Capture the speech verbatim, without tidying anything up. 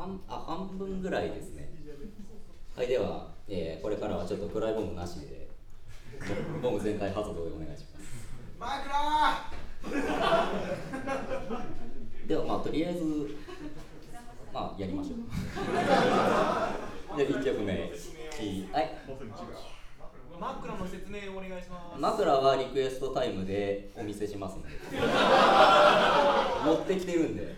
半あ半分ぐらいですね。はい、では、えー、これからはちょっと暗いボムなしでボム全開発動でお願いします。 マクラーではまあとりあえずまあやりましょう。でいっきょくめ、はい。 枕の説明をお願いします。 枕はリクエストタイムでお見せしますので持ってきてるんで